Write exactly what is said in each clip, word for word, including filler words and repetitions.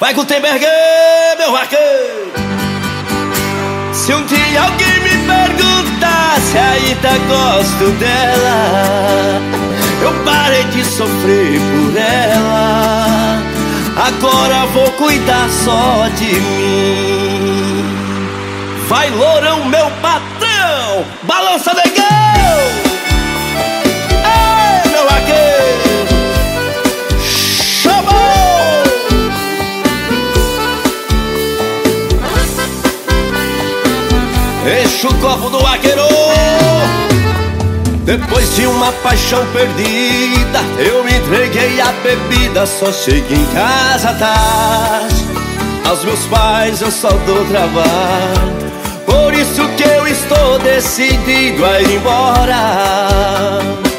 Vai Gutenberg, meu vaqueiro. Se um dia alguém me perguntar se ainda gosto dela, eu parei de sofrer por ela. Agora vou cuidar só de mim. Vai lourão, meu patrão, balança negão. Ei, meu vaqueiro, chamou. Enche o copo do vaqueiro. Depois de uma paixão perdida, eu me entreguei à bebida. Só cheguei em casa tarde, aos meus pais eu só dou trabalho. Por isso que eu estou decidido a ir embora.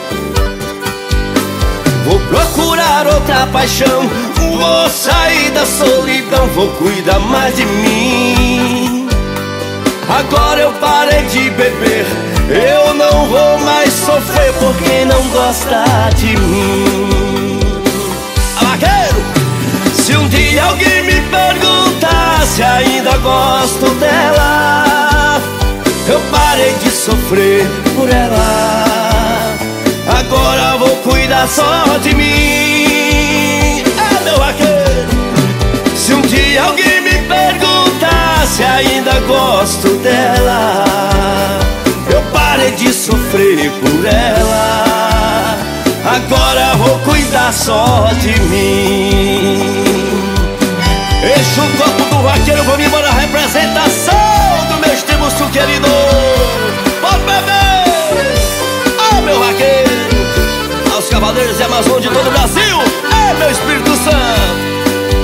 Vou procurar outra paixão, vou sair da solidão, vou cuidar mais de mim. Agora eu parei de beber, eu não vou mais sofrer por quem não gosta de mim. Vaqueiro, se um dia alguém me perguntar se ainda gosto dela, eu parei de sofrer por ela. Agora vou cuidar só de mim. É, meu vaqueiro, se um dia alguém me perguntar se ainda gosto dela, eu parei de sofrer por ela. Agora vou cuidar só de mim. Enche o copo do vaqueiro, vamos embora. Representação do meu estimaço querido. Pode beber, oh meu vaqueiro, aos cavaleiros e Amazon de todo o Brasil. É, meu Espírito Santo.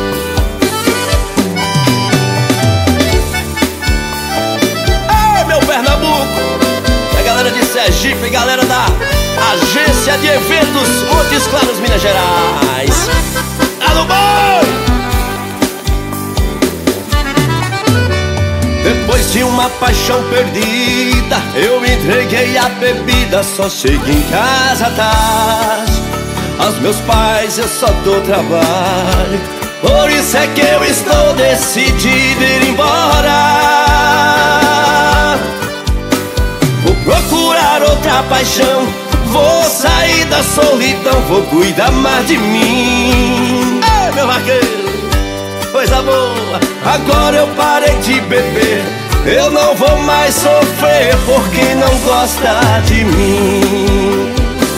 Galera de Sergipe, galera da Agência de Eventos Montes Claros, Minas Gerais. Alô, boi! Depois de uma paixão perdida, eu me entreguei à bebida. Só cheguei em casa tarde, aos meus pais eu só dou trabalho. Por isso é que eu estou decidido a ir embora. Vou procurar outra paixão, vou sair da solidão, vou cuidar mais de mim. Ei, meu vaqueiro, coisa boa. Agora eu parei de beber, eu não vou mais sofrer por quem não gosta de mim.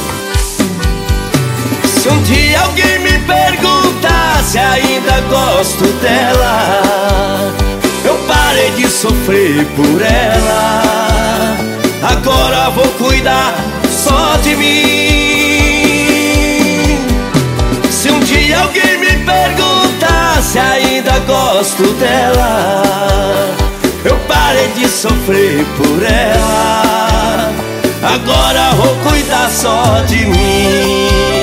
Se um dia alguém me perguntar se ainda gosto dela, eu parei de sofrer por ela. Agora vou cuidar só de mim. Se um dia alguém me perguntar se ainda gosto dela, eu parei de sofrer por ela. Agora vou cuidar só de mim.